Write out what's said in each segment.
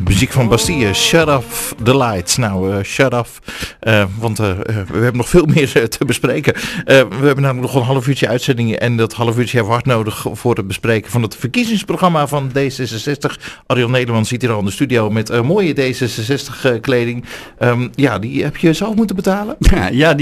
Muziek van Bastille, Shut Off the Lights. Nou, shut off, want we hebben nog veel meer te bespreken. We hebben namelijk nog een half uurtje uitzending en dat half uurtje hebben we hard nodig voor het bespreken van het verkiezingsprogramma van D66. Ariel Nederman zit hier al in de studio met mooie D66 kleding. Ja, die heb je zelf moeten betalen? Ja,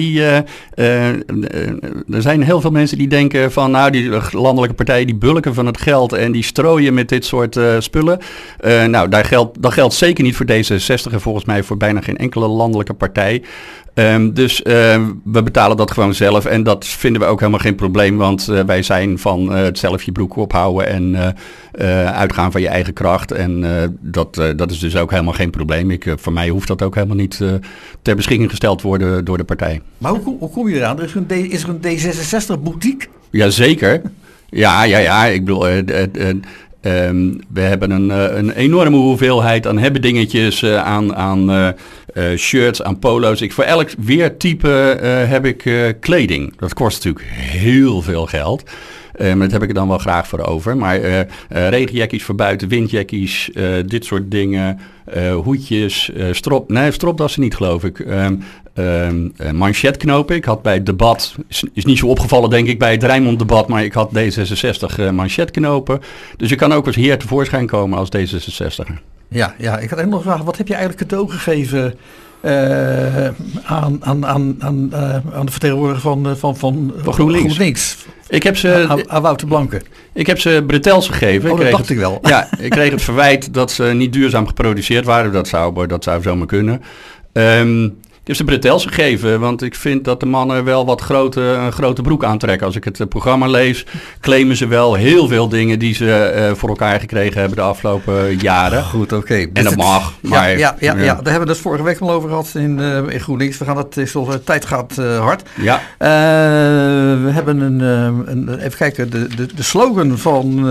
er zijn heel veel mensen die denken van, nou, die landelijke partijen die bulken van het geld en die strooien met dit soort spullen. Nou, dat geldt zeker niet voor D66 en volgens mij voor bijna geen enkele landelijke partij. Dus we betalen dat gewoon zelf en dat vinden we ook helemaal geen probleem, want wij zijn van het zelf je broek ophouden en uitgaan van je eigen kracht. En dat is dus ook helemaal geen probleem. Voor mij hoeft dat ook helemaal niet ter beschikking gesteld worden door de partij. Maar hoe kom je eraan? Is er een D66 boutique? Jazeker. Ja. Ik bedoel, we hebben een enorme hoeveelheid aan hebbedingetjes, aan shirts, aan polo's. Voor elk weertype heb ik kleding. Dat kost natuurlijk heel veel geld. Maar dat heb ik er dan wel graag voor over. Maar regenjackies voor buiten, windjackies, dit soort dingen, hoedjes, stropdassen niet geloof ik. Manchetknopen. Ik had bij het debat, is niet zo opgevallen denk ik bij het Rijnmond-debat, maar ik had D66 manchetknopen. Dus je kan ook als heer tevoorschijn komen als D66er. Ja, ik had nog gevraagd, wat heb je eigenlijk cadeau gegeven aan de vertegenwoordiger van GroenLinks? Ik heb ze aan Wouter Blanke. Ik heb ze bretels gegeven. Oh, dat dacht ik wel. Ja, ik kreeg het verwijt dat ze niet duurzaam geproduceerd waren. Dat zou zomaar kunnen. Ik heb ze bretels gegeven, want ik vind dat de mannen wel wat een grote broek aantrekken. Als ik het programma lees, claimen ze wel heel veel dingen die ze voor elkaar gekregen hebben de afgelopen jaren. Goed, oké. En dat mag. Maar, ja, daar hebben we het vorige week al over gehad in GroenLinks. De tijd gaat hard. Ja. We hebben even kijken, de slogan van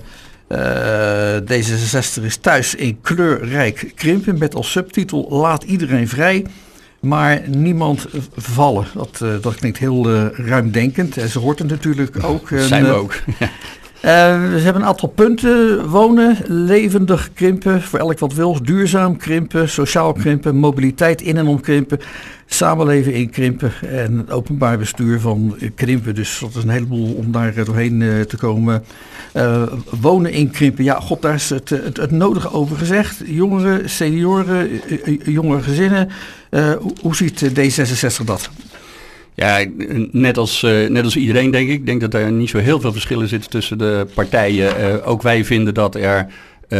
D66 is thuis in kleurrijk krimpen met als subtitel laat iedereen vrij. Maar niemand vallen. Dat klinkt heel ruimdenkend. En ze hoort het natuurlijk ook. Dat zijn we ook. Ze hebben een aantal punten. Wonen, levendig krimpen, voor elk wat wil. Duurzaam krimpen, sociaal krimpen, mobiliteit in en om krimpen. Samenleven in krimpen en het openbaar bestuur van krimpen. Dus dat is een heleboel om daar doorheen te komen. Wonen in krimpen, ja, god, daar is het nodige over gezegd. Jongeren, senioren, jongere gezinnen. Hoe ziet D66 dat? Ja, net als iedereen denk ik. Ik denk dat er niet zo heel veel verschillen zitten tussen de partijen. Ook wij vinden dat er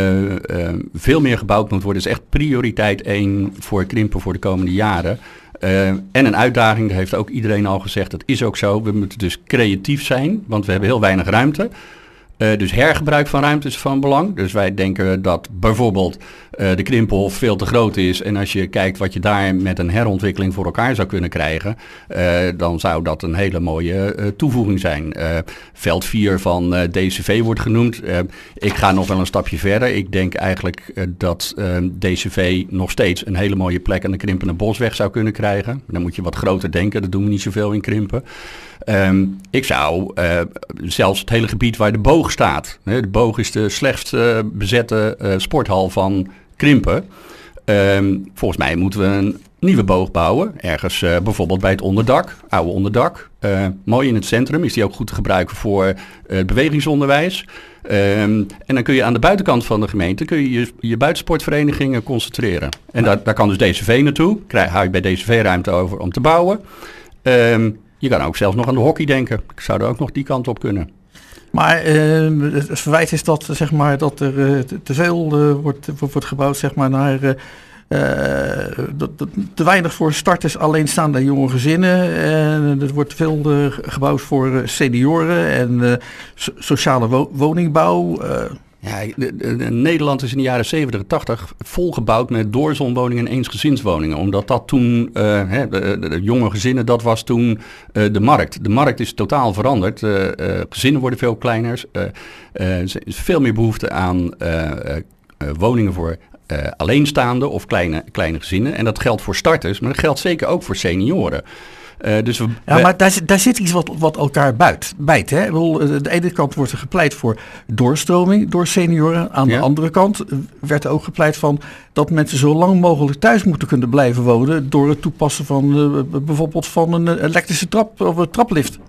veel meer gebouwd moet worden. Het is echt prioriteit 1 voor krimpen voor de komende jaren. En een uitdaging, dat heeft ook iedereen al gezegd. Dat is ook zo. We moeten dus creatief zijn, want we hebben heel weinig ruimte. Dus hergebruik van ruimte is van belang. Dus wij denken dat bijvoorbeeld de Krimpenhof veel te groot is. En als je kijkt wat je daar met een herontwikkeling voor elkaar zou kunnen krijgen, dan zou dat een hele mooie toevoeging zijn. Veld 4 van DCV wordt genoemd. Ik ga nog wel een stapje verder. Ik denk eigenlijk dat DCV nog steeds een hele mooie plek aan de Krimpende Bosweg zou kunnen krijgen. Dan moet je wat groter denken. Dat doen we niet zoveel in Krimpen. Ik zou zelfs het hele gebied waar de Boog staat. De Boog is de slechtst bezette sporthal van Krimpen. Volgens mij moeten we een nieuwe boog bouwen. Ergens bijvoorbeeld bij het onderdak, oude onderdak. Mooi in het centrum. Is die ook goed te gebruiken voor het bewegingsonderwijs. En dan kun je aan de buitenkant van de gemeente je buitensportverenigingen concentreren. En daar kan dus DCV naartoe. Hou je bij DCV ruimte over om te bouwen. Je kan ook zelfs nog aan de hockey denken. Ik zou er ook nog die kant op kunnen. Maar het verwijt is dat, zeg maar, dat er te veel wordt gebouwd, zeg maar, naar te weinig voor starters, alleenstaande jonge gezinnen. Er wordt veel gebouwd voor senioren en sociale woningbouw. Ja, Nederland is in de jaren 70 en 80 volgebouwd met doorzonwoningen en eensgezinswoningen. Omdat dat toen, de jonge gezinnen, dat was toen de markt. De markt is totaal veranderd. Gezinnen worden veel kleiner. Er is veel meer behoefte aan woningen voor alleenstaande of kleine gezinnen. En dat geldt voor starters, maar dat geldt zeker ook voor senioren. Maar daar zit iets wat elkaar bijt. Hè? Ik bedoel, aan de ene kant wordt er gepleit voor doorstroming door senioren. Aan de andere kant werd er ook gepleit van dat mensen zo lang mogelijk thuis moeten kunnen blijven wonen door het toepassen van bijvoorbeeld van een elektrische trap of een traplift.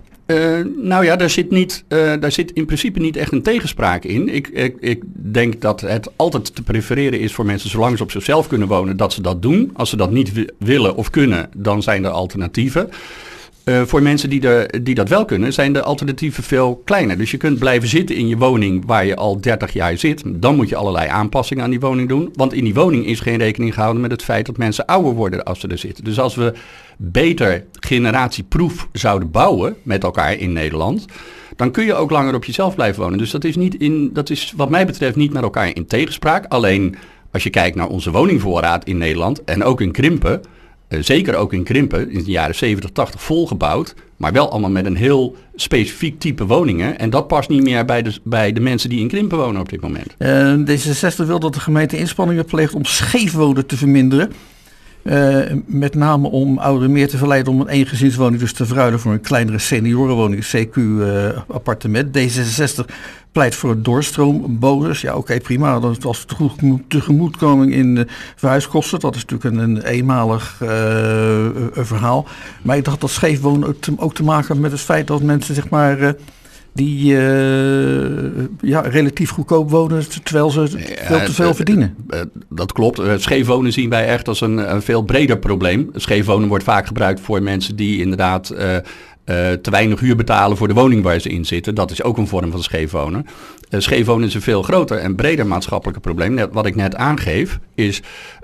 Daar zit in principe niet echt een tegenspraak in. Ik denk dat het altijd te prefereren is voor mensen, zolang ze op zichzelf kunnen wonen, dat ze dat doen. Als ze dat niet willen of kunnen, dan zijn er alternatieven. Voor mensen die dat wel kunnen, zijn de alternatieven veel kleiner. Dus je kunt blijven zitten in je woning waar je al 30 jaar zit. Dan moet je allerlei aanpassingen aan die woning doen. Want in die woning is geen rekening gehouden met het feit dat mensen ouder worden als ze er zitten. Dus als we beter generatieproef zouden bouwen met elkaar in Nederland, dan kun je ook langer op jezelf blijven wonen. Dus dat is wat mij betreft niet met elkaar in tegenspraak. Alleen als je kijkt naar onze woningvoorraad in Nederland en ook in Krimpen, zeker ook in Krimpen, in de jaren 70, 80 volgebouwd, maar wel allemaal met een heel specifiek type woningen. En dat past niet meer bij de mensen die in Krimpen wonen op dit moment. D66 wil dat de gemeente inspanningen pleegt om scheefwonen te verminderen. Met name om ouderen meer te verleiden om een eengezinswoning dus te verruilen voor een kleinere seniorenwoning, CQ-appartement. D66 pleit voor een doorstroombonus. Ja, oké, prima. Dat was tegemoetkoming in verhuiskosten. Dat is natuurlijk een eenmalig verhaal. Maar ik dacht dat scheefwonen ook te maken met het feit dat mensen zeg maar die relatief goedkoop wonen terwijl ze veel te veel verdienen. Dat klopt. Scheef wonen zien wij echt als een veel breder probleem. Scheef wonen wordt vaak gebruikt voor mensen die inderdaad te weinig huur betalen voor de woning waar ze in zitten. Dat is ook een vorm van scheef wonen. Scheef wonen is een veel groter en breder maatschappelijk probleem. Wat ik net aangeef is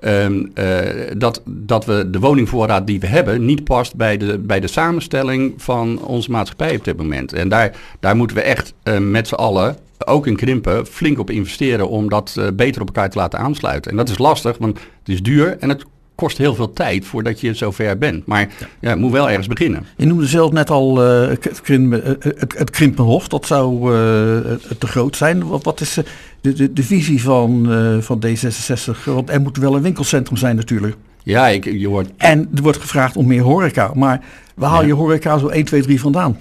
dat we de woningvoorraad die we hebben niet past bij de samenstelling van onze maatschappij op dit moment. En daar moeten we echt met z'n allen, ook in Krimpen, flink op investeren om dat beter op elkaar te laten aansluiten. En dat is lastig, want het is duur en het kost heel veel tijd voordat je zover bent. Maar het moet wel ergens beginnen. Je noemde zelf net al het Krimpenhof. Dat zou te groot zijn. Wat is de visie van D66? Want er moet wel een winkelcentrum zijn natuurlijk. Ja, En er wordt gevraagd om meer horeca. Maar waar haal je horeca zo 1, 2, 3 vandaan?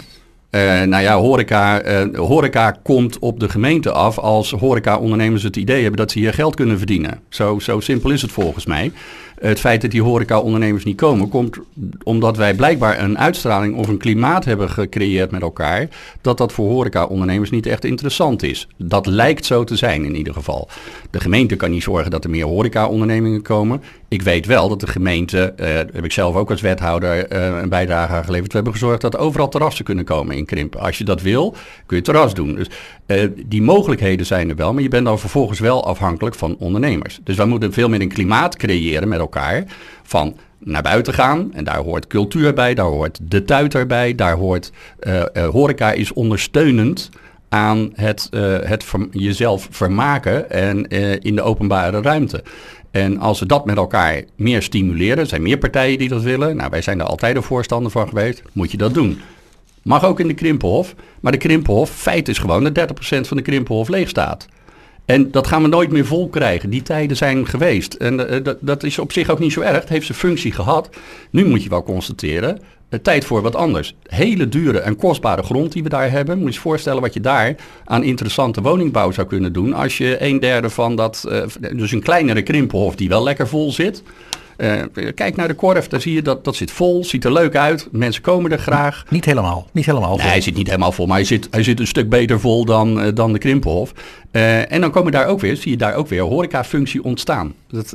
Horeca komt op de gemeente af als horeca-ondernemers het idee hebben dat ze hier geld kunnen verdienen. Zo simpel is het volgens mij. Het feit dat die horeca-ondernemers niet komen, komt omdat wij blijkbaar een uitstraling of een klimaat hebben gecreëerd met elkaar, dat voor horeca-ondernemers niet echt interessant is. Dat lijkt zo te zijn in ieder geval. De gemeente kan niet zorgen dat er meer horeca-ondernemingen komen. Ik weet wel dat de gemeente, heb ik zelf ook als wethouder een bijdrage aan geleverd, we hebben gezorgd dat overal terrassen kunnen komen in Krimpen. Als je dat wil, kun je terras doen. Dus die mogelijkheden zijn er wel, maar je bent dan vervolgens wel afhankelijk van ondernemers. Dus wij moeten veel meer een klimaat creëren met elkaar van naar buiten gaan. En daar hoort cultuur bij, daar hoort de tuiter bij, daar hoort horeca is ondersteunend aan het jezelf vermaken en in de openbare ruimte. En als we dat met elkaar meer stimuleren, er zijn meer partijen die dat willen. Nou, wij zijn er altijd een voorstander van geweest. Moet je dat doen. Mag ook in de Krimpenhof. Maar de Krimpenhof, feit is gewoon dat 30% van de Krimpenhof leeg staat. En dat gaan we nooit meer vol krijgen. Die tijden zijn geweest. En dat is op zich ook niet zo erg. Het heeft zijn functie gehad. Nu moet je wel constateren, tijd voor wat anders. Hele dure en kostbare grond die we daar hebben. Moet je je voorstellen wat je daar aan interessante woningbouw zou kunnen doen. Als je 1/3 van dat, dus een kleinere Krimpenhof die wel lekker vol zit. Kijk naar de Korf, daar zie je dat zit vol, ziet er leuk uit. Mensen komen er graag. Niet helemaal vol. Nee, hij zit niet helemaal vol, maar hij zit een stuk beter vol dan de Krimpenhof. En dan zie je daar ook weer horecafunctie ontstaan.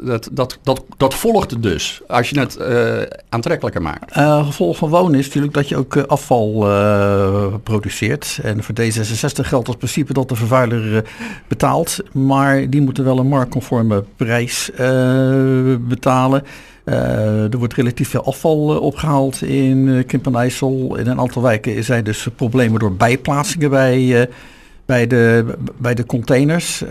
Dat volgt dus, als je het aantrekkelijker maakt. Gevolg van wonen is natuurlijk dat je ook afval produceert. En voor D66 geldt als principe dat de vervuiler betaalt. Maar die moeten wel een marktconforme prijs betalen. Er wordt relatief veel afval opgehaald in Krimpen en IJssel. In een aantal wijken zijn dus problemen door bijplaatsingen bij de containers.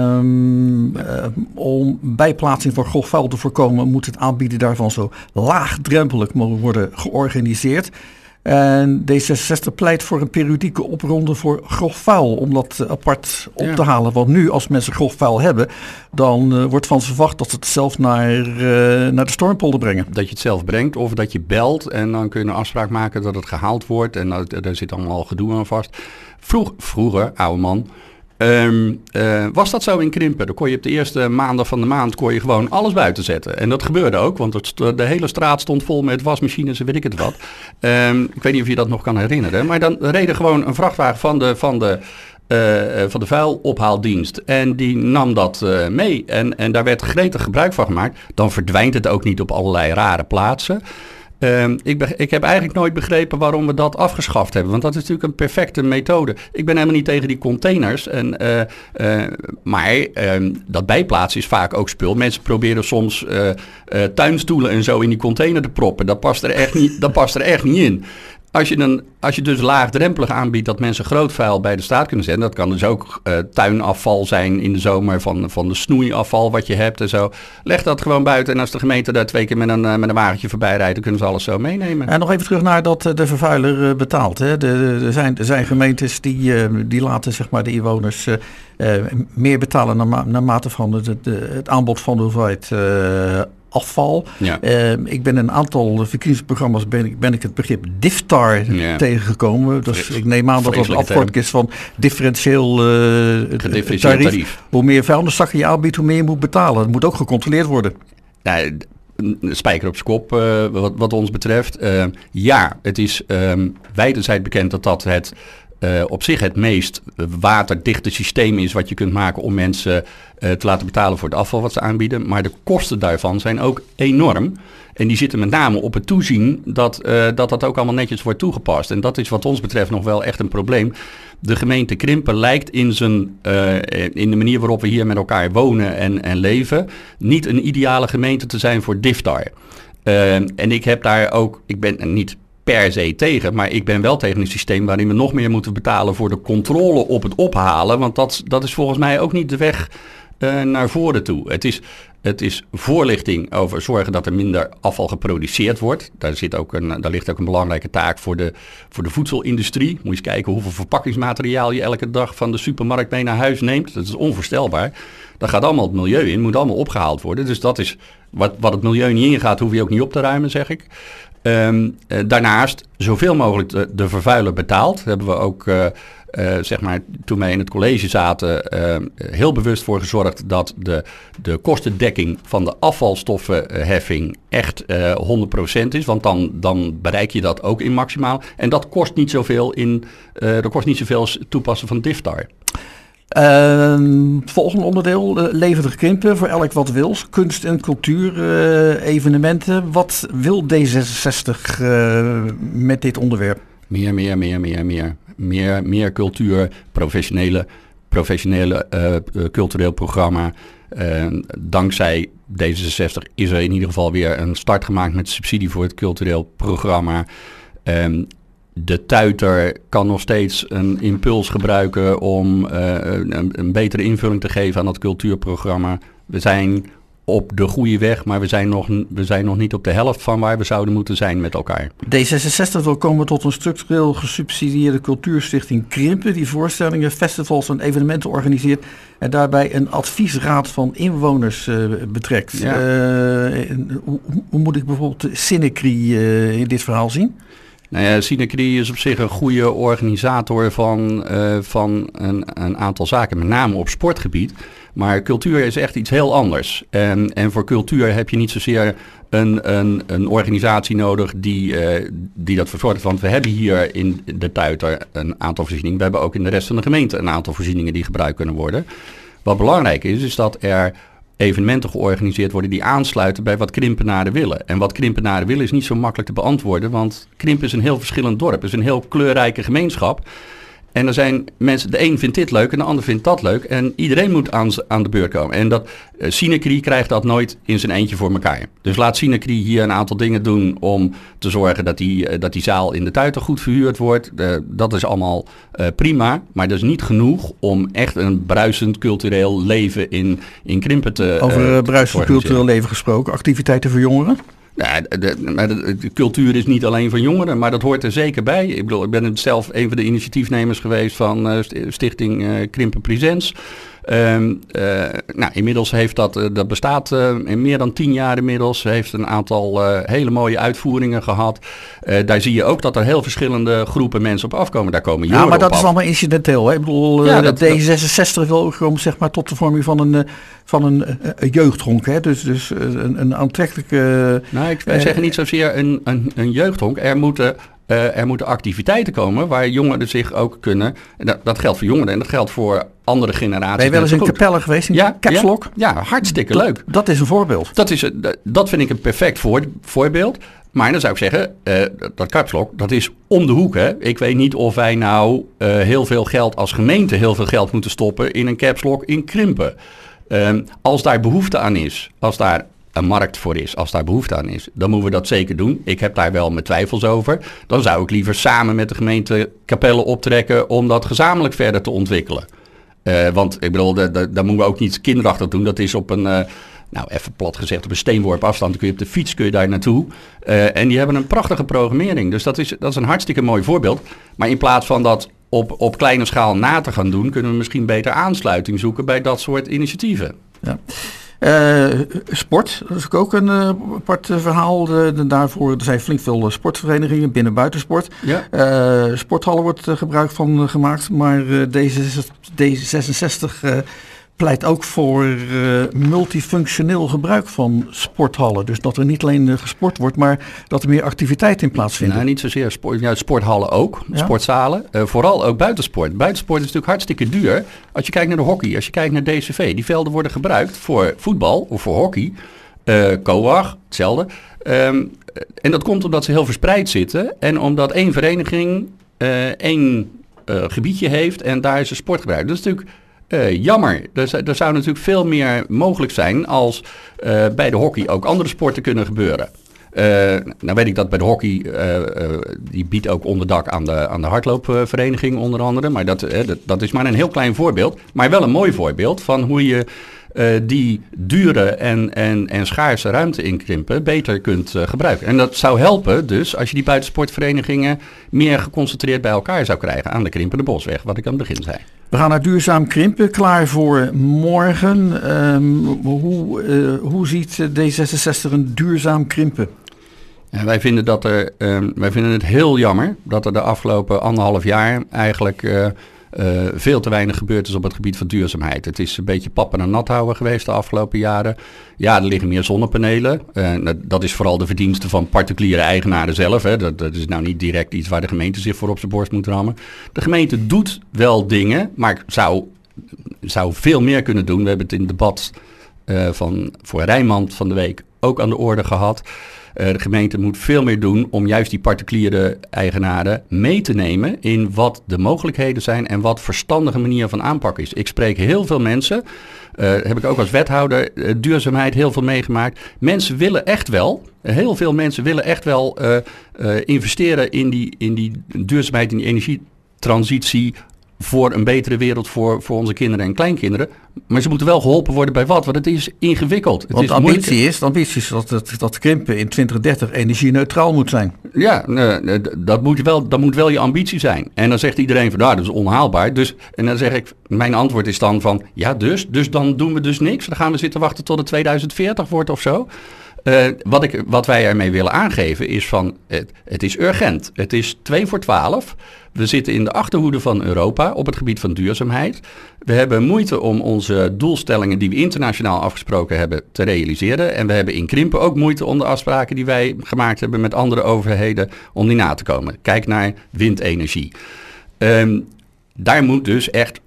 Om bijplaatsing van grof vuil te voorkomen moet het aanbieden daarvan zo laagdrempelig worden georganiseerd. En D66 pleit voor een periodieke opronde voor grof vuil, om dat apart op te halen. Want nu, als mensen grof vuil hebben, dan wordt van ze verwacht dat ze het zelf naar de stormpolder brengen. Dat je het zelf brengt of dat je belt en dan kun je een afspraak maken dat het gehaald wordt. En daar zit allemaal gedoe aan vast. Vroeger, oude man, was dat zo in Krimpen. Dan kon je op de eerste maandag van de maand gewoon alles buiten zetten. En dat gebeurde ook, want de hele straat stond vol met wasmachines en weet ik het wat. Ik weet niet of je dat nog kan herinneren. Maar dan reden gewoon een vrachtwagen van de vuilophaaldienst. En die nam dat mee. En daar werd gretig gebruik van gemaakt. Dan verdwijnt het ook niet op allerlei rare plaatsen. Ik heb eigenlijk nooit begrepen waarom we dat afgeschaft hebben. Want dat is natuurlijk een perfecte methode. Ik ben helemaal niet tegen die containers. Maar dat bijplaatsen is vaak ook spul. Mensen proberen soms tuinstoelen en zo in die container te proppen. Dat past er echt niet in. Als je dus laagdrempelig aanbiedt dat mensen groot vuil bij de staat kunnen zetten. Dat kan dus ook tuinafval zijn in de zomer van de snoeiafval wat je hebt en zo. Leg dat gewoon buiten en als de gemeente daar 2 keer met een wagentje voorbij rijdt, dan kunnen ze alles zo meenemen. En nog even terug naar dat de vervuiler betaalt. Hè. Er zijn gemeentes die laten zeg maar de inwoners meer betalen naarmate van het aanbod van de hoeveelheid afval. Ja. Ik ben in een aantal verkiezingsprogramma's ben ik het begrip DIFTAR tegengekomen. Dus ik neem aan dat dat een afkorting is van differentieel tarief. Hoe meer vuilniszakken je aanbiedt, hoe meer je moet betalen. Dat moet ook gecontroleerd worden. Ja, spijker op z'n kop wat ons betreft. Het is wijdenzijds bekend dat het op zich het meest waterdichte systeem is wat je kunt maken om mensen te laten betalen voor het afval wat ze aanbieden. Maar de kosten daarvan zijn ook enorm. En die zitten met name op het toezien dat ook allemaal netjes wordt toegepast. En dat is wat ons betreft nog wel echt een probleem. De gemeente Krimpen lijkt in de manier waarop we hier met elkaar wonen en leven niet een ideale gemeente te zijn voor DIFTAR. En ik ben niet per se tegen, maar ik ben wel tegen een systeem waarin we nog meer moeten betalen voor de controle op het ophalen, want dat is volgens mij ook niet de weg naar voren toe. Het is voorlichting over zorgen dat er minder afval geproduceerd wordt. Daar ligt ook een belangrijke taak voor de voedselindustrie. Moet je eens kijken hoeveel verpakkingsmateriaal je elke dag van de supermarkt mee naar huis neemt. Dat is onvoorstelbaar. Dat gaat allemaal het milieu in, moet allemaal opgehaald worden. Dus dat is wat het milieu niet ingaat, hoef je ook niet op te ruimen, zeg ik. Daarnaast zoveel mogelijk de vervuiler betaalt. Daar hebben we ook, toen wij in het college zaten, heel bewust voor gezorgd dat de kostendekking van de afvalstoffenheffing echt 100% is. Want dan bereik je dat ook in maximaal. En dat kost niet zoveel als toepassen van DIFTAR. Volgende onderdeel, levendig Krimpen voor elk wat wils. Kunst en cultuur, evenementen. Wat wil D66 met dit onderwerp? Meer cultuur, professionele cultureel programma. Dankzij D66 is er in ieder geval weer een start gemaakt met subsidie voor het cultureel programma. De tuiter kan nog steeds een impuls gebruiken om een betere invulling te geven aan dat cultuurprogramma. We zijn op de goede weg, maar we zijn nog niet op de helft van waar we zouden moeten zijn met elkaar. D66 wil komen tot een structureel gesubsidieerde cultuurstichting Krimpen, die voorstellingen, festivals en evenementen organiseert en daarbij een adviesraad van inwoners betrekt. Ja. Hoe moet ik bijvoorbeeld Sinecri in dit verhaal zien? Nou ja, Sinecri is op zich een goede organisator van een aantal zaken, met name op sportgebied. Maar cultuur is echt iets heel anders. En voor cultuur heb je niet zozeer een organisatie nodig die dat verzorgt. Want we hebben hier in de Tuiter een aantal voorzieningen. We hebben ook in de rest van de gemeente een aantal voorzieningen die gebruikt kunnen worden. Wat belangrijk is dat er evenementen georganiseerd worden die aansluiten bij wat Krimpenaren willen. En wat Krimpenaren willen is niet zo makkelijk te beantwoorden, want Krimpen is een heel verschillend dorp. Het is een heel kleurrijke gemeenschap. En er zijn mensen, de een vindt dit leuk en de ander vindt dat leuk. En iedereen moet aan de beurt komen. En dat Sinecri krijgt dat nooit in zijn eentje voor elkaar. Dus laat Sinecri hier een aantal dingen doen om te zorgen dat die zaal in de Tuiter goed verhuurd wordt. Dat is allemaal prima. Maar dat is niet genoeg om echt een bruisend cultureel leven in Krimpen te Over bruisend cultureel leven gesproken, activiteiten voor jongeren? Ja, de cultuur is niet alleen van jongeren, maar dat hoort er zeker bij. Ik bedoel, ik ben zelf een van de initiatiefnemers geweest van Stichting Krimpen Presents. Inmiddels heeft dat bestaat in meer dan 10 jaar inmiddels. Heeft een aantal hele mooie uitvoeringen gehad. Daar zie je ook dat er heel verschillende groepen mensen op afkomen. Daar komen jongeren op af. Ja, maar dat is allemaal incidenteel. Hè? Ik bedoel, de D66 wil gewoon zeg maar tot de vorming van een jeugdhonk. Hè? Dus een aantrekkelijke... Wij zeggen niet zozeer een jeugdhonk. Er moeten activiteiten komen waar jongeren zich ook kunnen... Dat geldt voor jongeren en dat geldt voor andere generaties. Ben je wel eens in Capelle geweest, in Caps Lock? Ja, hartstikke leuk. Dat is een voorbeeld. Dat vind ik een perfect voorbeeld. Maar dan zou ik zeggen, dat Caps Lock, dat is om de hoek. Hè? Ik weet niet of wij nou heel veel geld als gemeente... heel veel geld moeten stoppen in een Caps Lock in Krimpen. Als daar behoefte aan is, als daar een markt voor is, als daar behoefte aan is, dan moeten we dat zeker doen. Ik heb daar wel mijn twijfels over. Dan zou ik liever samen met de gemeente Capelle optrekken om dat gezamenlijk verder te ontwikkelen. Want ik bedoel, daar moeten we ook niet kinderachtig doen. Dat is op een, even plat gezegd, op een steenworp afstand. Dan kun je op de fiets daar naartoe. En die hebben een prachtige programmering. Dus dat is een hartstikke mooi voorbeeld. Maar in plaats van dat op kleine schaal na te gaan doen, kunnen we misschien beter aansluiting zoeken bij dat soort initiatieven. Ja. Sport, dat is ook een apart verhaal. Daarvoor er zijn flink veel sportverenigingen binnen buitensport. Ja. Sporthallen wordt gebruik van gemaakt, maar D66 pleit ook voor multifunctioneel gebruik van sporthallen. Dus dat er niet alleen gesport wordt, maar dat er meer activiteit in plaatsvindt. Nou, niet zozeer sporthallen ook, sportzalen. Vooral ook buitensport. Buitensport is natuurlijk hartstikke duur. Als je kijkt naar de hockey, als je kijkt naar DCV. Die velden worden gebruikt voor voetbal of voor hockey. Coag, hetzelfde. En dat komt omdat ze heel verspreid zitten. En omdat één vereniging één gebiedje heeft en daar is een sport gebruikt. Dat is natuurlijk... jammer. Er zou natuurlijk veel meer mogelijk zijn als bij de hockey ook andere sporten kunnen gebeuren. Nou weet ik dat bij de hockey, die biedt ook onderdak aan de hardloopvereniging onder andere. Maar dat is maar een heel klein voorbeeld. Maar wel een mooi voorbeeld van hoe je die dure en schaarse ruimte in Krimpen beter kunt gebruiken. En dat zou helpen dus als je die buitensportverenigingen meer geconcentreerd bij elkaar zou krijgen aan de Krimpende Bosweg, wat ik aan het begin zei. We gaan naar duurzaam krimpen, klaar voor morgen. Hoe ziet D66 een duurzaam krimpen? Ja, wij vinden het heel jammer dat er de afgelopen 1,5 jaar eigenlijk veel te weinig gebeurd is op het gebied van duurzaamheid. Het is een beetje pappen en nat houden geweest de afgelopen jaren. Ja, er liggen meer zonnepanelen. Dat is vooral de verdienste van particuliere eigenaren zelf. Hè. Dat is nou niet direct iets waar de gemeente zich voor op zijn borst moet rammen. De gemeente doet wel dingen, maar zou veel meer kunnen doen. We hebben het in het debat voor Rijnmond van de week ook aan de orde gehad. De gemeente moet veel meer doen om juist die particuliere eigenaren mee te nemen in wat de mogelijkheden zijn en wat verstandige manier van aanpak is. Ik spreek heel veel mensen, heb ik ook als wethouder duurzaamheid heel veel meegemaakt. Mensen willen echt wel, heel veel mensen willen echt wel investeren in die duurzaamheid, in die energietransitie voor een betere wereld voor onze kinderen en kleinkinderen. Maar ze moeten wel geholpen worden bij wat? Want het is ingewikkeld. Want de ambitie is dat Krimpen in 2030 energie-neutraal moet zijn. Ja, dat moet wel je ambitie zijn. En dan zegt iedereen van, dat is onhaalbaar. En dan zeg ik, mijn antwoord is dan van, ja dus dan doen we dus niks. Dan gaan we zitten wachten tot het 2040 wordt of zo. Wat wij ermee willen aangeven is van, het is urgent. Het is 11:45. We zitten in de achterhoede van Europa op het gebied van duurzaamheid. We hebben moeite om onze doelstellingen die we internationaal afgesproken hebben te realiseren. En we hebben in Krimpen ook moeite om de afspraken die wij gemaakt hebben met andere overheden om die na te komen. Kijk naar windenergie. Daar moet dus echt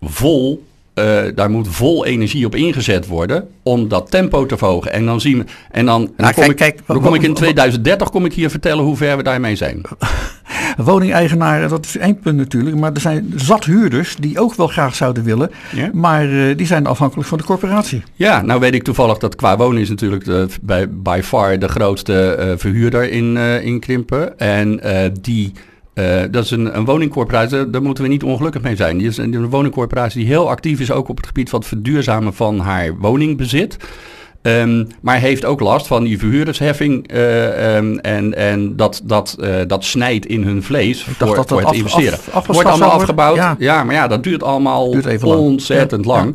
vol energie op ingezet worden om dat tempo te verhogen. En dan zien we. En dan kom ik in 2030 hier vertellen hoe ver we daarmee zijn. Woningeigenaren, dat is één punt natuurlijk. Maar er zijn zat huurders die ook wel graag zouden willen. Ja? Maar die zijn afhankelijk van de corporatie. Ja, nou weet ik toevallig dat Qua Wonen is natuurlijk by far de grootste verhuurder in Krimpen. En dat is een woningcorporatie, daar moeten we niet ongelukkig mee zijn. Die is een woningcorporatie die heel actief is ook op het gebied van het verduurzamen van haar woningbezit. Maar heeft ook last van die verhuurdersheffing en dat snijdt in hun vlees voor het investeren. Wordt allemaal afgebouwd. Ja, maar dat duurt allemaal ontzettend lang.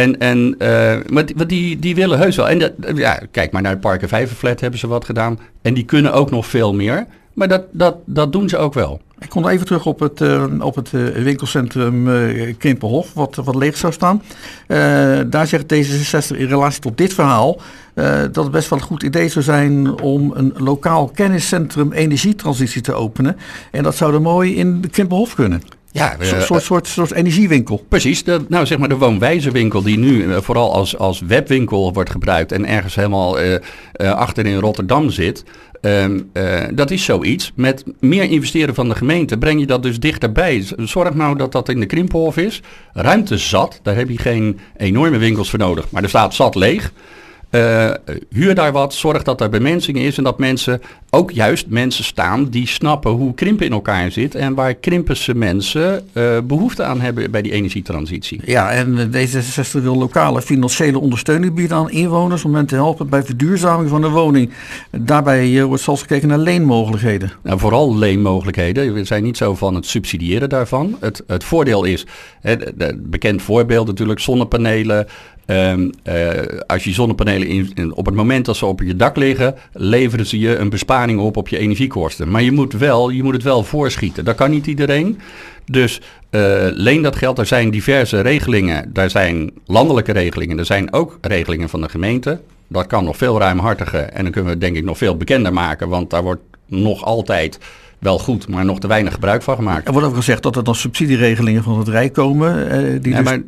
Maar die willen heus wel. En kijk maar naar het Park en Vijverflat hebben ze wat gedaan. En die kunnen ook nog veel meer. Maar dat doen ze ook wel. Ik kom even terug op het winkelcentrum Krimpenhof, wat leeg zou staan. Daar zegt D66 in relatie tot dit verhaal dat het best wel een goed idee zou zijn om een lokaal kenniscentrum energietransitie te openen. En dat zou er mooi in de Krimpenhof kunnen. Ja, een soort energiewinkel. Precies, zeg maar de woonwijzerwinkel die nu vooral als webwinkel wordt gebruikt en ergens helemaal achter in Rotterdam zit. Dat is zoiets. Met meer investeren van de gemeente breng je dat dus dichterbij. Zorg nou dat dat in de Krimpenhof is. Ruimte zat, daar heb je geen enorme winkels voor nodig. Maar er staat zat leeg. Huur daar wat, zorg dat er bemensing is en dat mensen, ook juist mensen staan die snappen hoe krimpen in elkaar zit en waar krimpense mensen behoefte aan hebben bij die energietransitie. Ja, en D66 wil lokale financiële ondersteuning bieden aan inwoners om hen te helpen bij verduurzaming van de woning. Daarbij wordt zelfs gekeken naar leenmogelijkheden. Nou, vooral leenmogelijkheden. We zijn niet zo van het subsidiëren daarvan. Het voordeel is, bekend voorbeeld natuurlijk, zonnepanelen. Als je zonnepanelen op het moment dat ze op je dak liggen, leveren ze je een besparing op je energiekosten. Maar je moet het wel voorschieten. Dat kan niet iedereen. Dus leen dat geld. Er zijn diverse regelingen. Er zijn landelijke regelingen. Er zijn ook regelingen van de gemeente. Dat kan nog veel ruimhartiger. En dan kunnen we het denk ik nog veel bekender maken. Want daar wordt nog altijd wel goed, maar nog te weinig gebruik van gemaakt. Er wordt ook gezegd dat er dan subsidieregelingen van het Rijk komen. Maar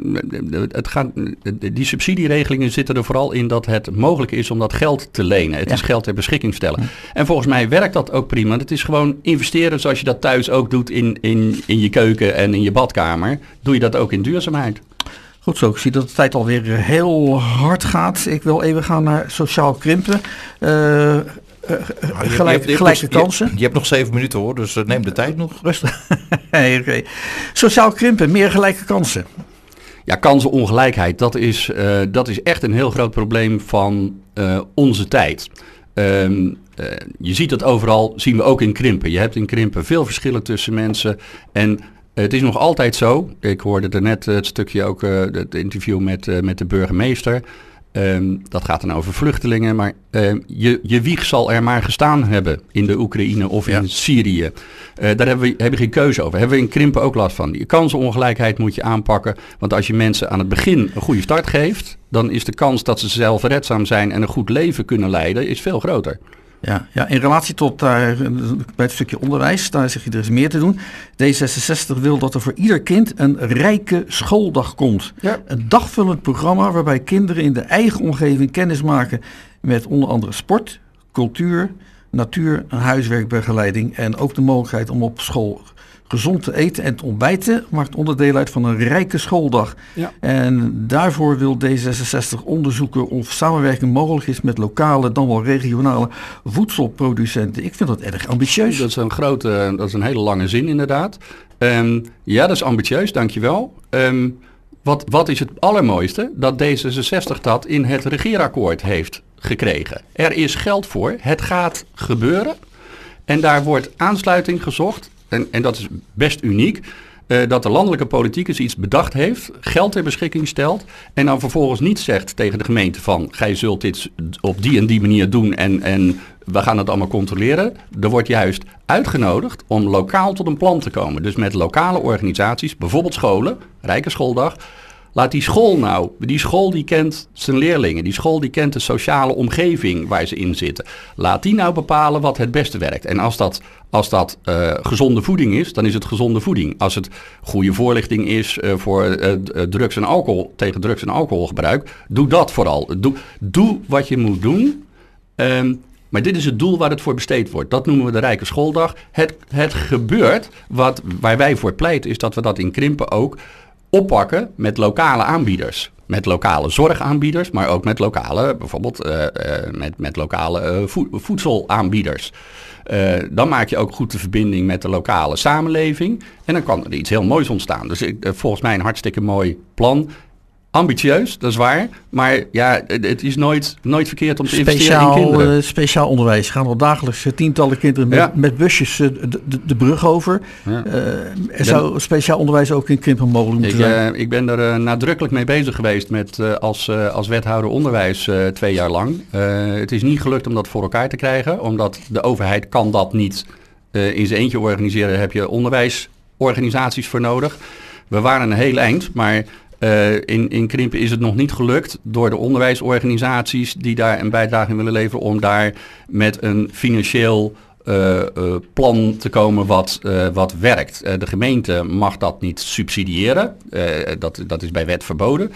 die subsidieregelingen zitten er vooral in dat het mogelijk is om dat geld te lenen. Het is geld ter beschikking stellen. En volgens mij werkt dat ook prima. Het is gewoon investeren zoals je dat thuis ook doet in je keuken en in je badkamer. Doe je dat ook in duurzaamheid. Goed zo, ik zie dat de tijd alweer heel hard gaat. Ik wil even gaan naar sociaal krimpen. Gelijke kansen. Je hebt nog 7 minuten hoor, dus neem de tijd nog. Rustig. Okay. Sociaal krimpen, meer gelijke kansen. Ja, kansenongelijkheid, dat is echt een heel groot probleem van onze tijd. Je ziet het overal, zien we ook in krimpen. Je hebt in krimpen veel verschillen tussen mensen en het is nog altijd zo. Ik hoorde er net het stukje ook, het interview met de burgemeester. Dat gaat dan over vluchtelingen, maar je wieg zal er maar gestaan hebben in de Oekraïne of in Syrië. Daar hebben we geen keuze over. Hebben we in krimpen ook last van. Die kansenongelijkheid moet je aanpakken, want als je mensen aan het begin een goede start geeft, dan is de kans dat ze zelfredzaam zijn en een goed leven kunnen leiden, is veel groter. Ja, in relatie tot bij het stukje onderwijs, daar zeg je er is meer te doen. D66 wil dat er voor ieder kind een rijke schooldag komt. Ja. Een dagvullend programma waarbij kinderen in de eigen omgeving kennis maken met onder andere sport, cultuur, natuur en huiswerkbegeleiding. En ook de mogelijkheid om op school gezond te eten en te ontbijten maakt onderdeel uit van een rijke schooldag. Ja. En daarvoor wil D66 onderzoeken of samenwerking mogelijk is met lokale, dan wel regionale voedselproducenten. Ik vind dat erg ambitieus. Dat is een hele lange zin inderdaad. Ja, dat is ambitieus, dankjewel. Wat is het allermooiste? Dat D66 dat in het regeerakkoord heeft gekregen. Er is geld voor, het gaat gebeuren. En daar wordt aansluiting gezocht. En dat is best uniek, dat de landelijke politiek eens iets bedacht heeft, geld ter beschikking stelt en dan vervolgens niet zegt tegen de gemeente van, gij zult dit op die en die manier doen en we gaan het allemaal controleren. Er wordt juist uitgenodigd om lokaal tot een plan te komen. Dus met lokale organisaties, bijvoorbeeld scholen, Rijke Schooldag. Laat die school die kent zijn leerlingen, die school die kent de sociale omgeving waar ze in zitten. Laat die nou bepalen wat het beste werkt. En als dat gezonde voeding is, dan is het gezonde voeding. Als het goede voorlichting is voor drugs en alcohol, tegen drugs en alcoholgebruik, doe dat vooral. Doe wat je moet doen. Maar dit is het doel waar het voor besteed wordt. Dat noemen we de Rijke Schooldag. Het gebeurt, waar wij voor pleiten, is dat we dat in krimpen ook oppakken met lokale aanbieders. Met lokale zorgaanbieders, maar ook met lokale, bijvoorbeeld met lokale voedselaanbieders. Dan maak je ook goed de verbinding met de lokale samenleving. En dan kan er iets heel moois ontstaan. Dus volgens mij een hartstikke mooi plan. Ambitieus, dat is waar. Maar ja, het is nooit verkeerd om te investeren in kinderen. Speciaal onderwijs. Gaan al dagelijks tientallen kinderen met busjes de brug over. Ja. Er zou speciaal onderwijs ook in Krimpen mogelijk moeten zijn. Ik ben er nadrukkelijk mee bezig geweest met als wethouder onderwijs 2 jaar lang. Het is niet gelukt om dat voor elkaar te krijgen. Omdat de overheid kan dat niet in zijn eentje organiseren. Daar heb je onderwijsorganisaties voor nodig. We waren een heel eind, maar in Krimpen is het nog niet gelukt door de onderwijsorganisaties die daar een bijdrage in willen leveren om daar met een financieel plan te komen wat werkt. De gemeente mag dat niet subsidiëren. Dat is bij wet verboden.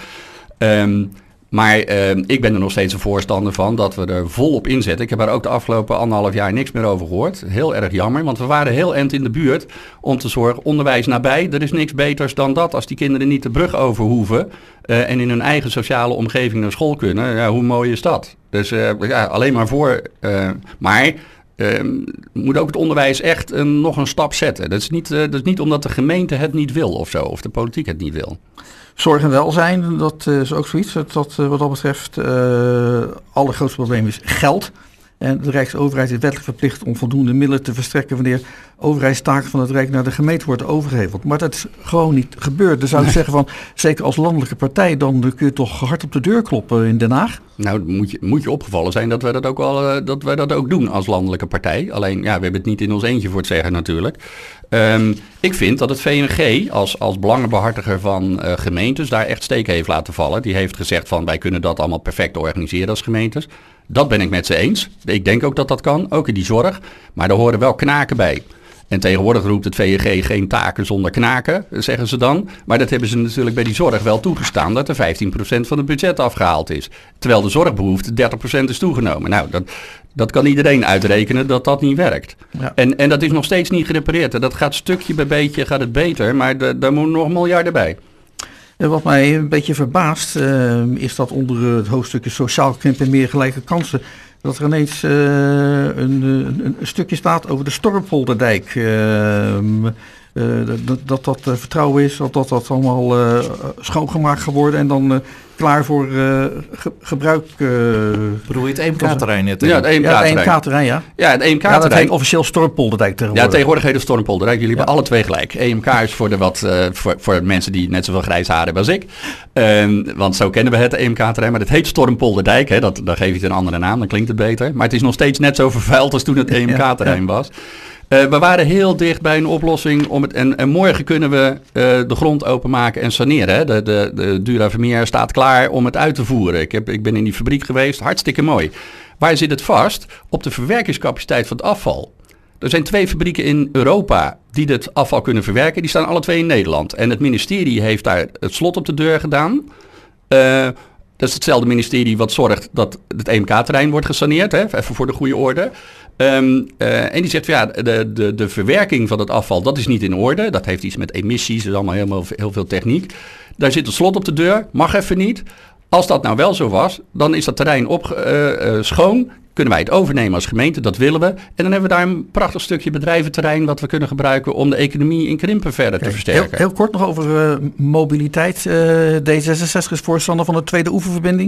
Maar ik ben er nog steeds een voorstander van dat we er volop inzetten. Ik heb daar ook de afgelopen 1,5 jaar niks meer over gehoord. Heel erg jammer, want we waren heel eind in de buurt om te zorgen. Onderwijs nabij, er is niks beters dan dat. Als die kinderen niet de brug over hoeven en in hun eigen sociale omgeving naar school kunnen. Ja, hoe mooi is dat? Dus alleen maar voor. Maar moet ook het onderwijs echt nog een stap zetten. Dat is niet omdat de gemeente het niet wil of zo, of de politiek het niet wil. Zorg en welzijn, dat is ook zoiets. Dat wat dat betreft allergrootste probleem is geld. En de Rijksoverheid is wettelijk verplicht om voldoende middelen te verstrekken wanneer overheidstaken van het Rijk naar de gemeente worden overgeheveld. Maar dat is gewoon niet gebeurd. Dan zou ik zeggen van, zeker als landelijke partij, dan kun je toch hard op de deur kloppen in Den Haag. Nou, moet je opgevallen zijn dat wij dat ook doen als landelijke partij. Alleen, we hebben het niet in ons eentje voor het zeggen natuurlijk. Ik vind dat het VNG als belangenbehartiger van gemeentes daar echt steken heeft laten vallen. Die heeft gezegd van, wij kunnen dat allemaal perfect organiseren als gemeentes. Dat ben ik met ze eens. Ik denk ook dat dat kan, ook in die zorg. Maar er horen wel knaken bij. En tegenwoordig roept het VNG geen taken zonder knaken, zeggen ze dan. Maar dat hebben ze natuurlijk bij die zorg wel toegestaan, dat er 15% van het budget afgehaald is. Terwijl de zorgbehoefte 30% is toegenomen. Nou, dat kan iedereen uitrekenen dat dat niet werkt. Ja. En dat is nog steeds niet gerepareerd. En dat gaat stukje bij beetje gaat het beter, maar daar moeten nog miljarden bij. Wat mij een beetje verbaast is dat onder het hoofdstukje sociaal krimpen en meer gelijke kansen, dat er ineens een stukje staat over de Stormpolderdijk. Dat vertrouwen is, dat allemaal schoongemaakt geworden en dan klaar voor gebruik. Bedoel je het EMK-terrein? Ja, het EMK-terrein, ja. Ja, het EMK-terrein. Ja, dat heet officieel Stormpolderdijk tegenwoordig. Ja, tegenwoordig heet het Stormpolderdijk. Jullie hebben alle twee gelijk. EMK is voor mensen die net zoveel grijs haar hebben als ik. Want zo kennen we het EMK-terrein. Maar het heet Stormpolderdijk. Hè. Dan geef je het een andere naam, dan klinkt het beter. Maar het is nog steeds net zo vervuild als toen het EMK-terrein was. We waren heel dicht bij een oplossing en morgen kunnen we de grond openmaken en saneren. Hè. De Dura Vermeer staat klaar om het uit te voeren. Ik ben in die fabriek geweest, hartstikke mooi. Waar zit het vast? Op de verwerkingscapaciteit van het afval. Er zijn 2 fabrieken in Europa die dit afval kunnen verwerken. Die staan alle 2 in Nederland. En het ministerie heeft daar het slot op de deur gedaan. Dat is hetzelfde ministerie wat zorgt dat het EMK-terrein wordt gesaneerd. Hè, even voor de goede orde. En die zegt de verwerking van het afval, dat is niet in orde. Dat heeft iets met emissies, dat is allemaal heel veel techniek. Daar zit een slot op de deur, mag even niet. Als dat nou wel zo was, dan is dat terrein schoon. Kunnen wij het overnemen als gemeente, dat willen we. En dan hebben we daar een prachtig stukje bedrijventerrein wat we kunnen gebruiken om de economie in Krimpen verder te versterken. Heel kort nog over mobiliteit. D66 is voorstander van de tweede oeververbinding.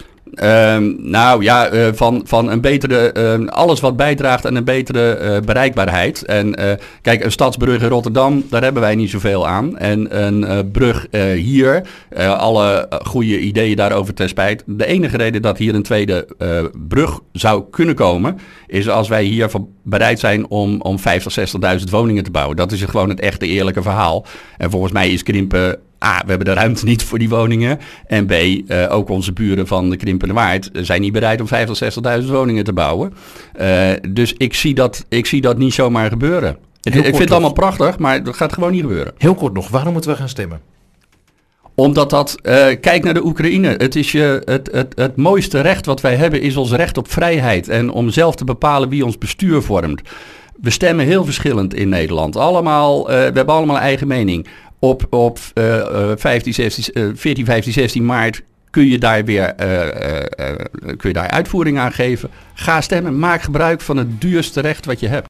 Van een betere, alles wat bijdraagt aan een betere bereikbaarheid. En kijk, een stadsbrug in Rotterdam, daar hebben wij niet zoveel aan. En een brug hier, alle goede ideeën daarover ter spijt. De enige reden dat hier een tweede brug zou kunnen komen, is als wij hier bereid zijn om 50.000, 60.000 woningen te bouwen. Dat is gewoon het echte eerlijke verhaal. En volgens mij is Krimpen... A, we hebben de ruimte niet voor die woningen. En B, ook onze buren van de Krimpenerwaard zijn niet bereid om 50.000, 60.000 woningen te bouwen. Dus ik zie dat niet zomaar gebeuren. Ik vind het allemaal prachtig, maar dat gaat gewoon niet gebeuren. Heel kort nog, waarom moeten we gaan stemmen? Omdat kijk naar de Oekraïne. Het is het mooiste recht wat wij hebben is ons recht op vrijheid. En om zelf te bepalen wie ons bestuur vormt. We stemmen heel verschillend in Nederland. We hebben allemaal een eigen mening. Op 14, 15, 16 maart kun je daar uitvoering aan geven. Ga stemmen, maak gebruik van het duurste recht wat je hebt.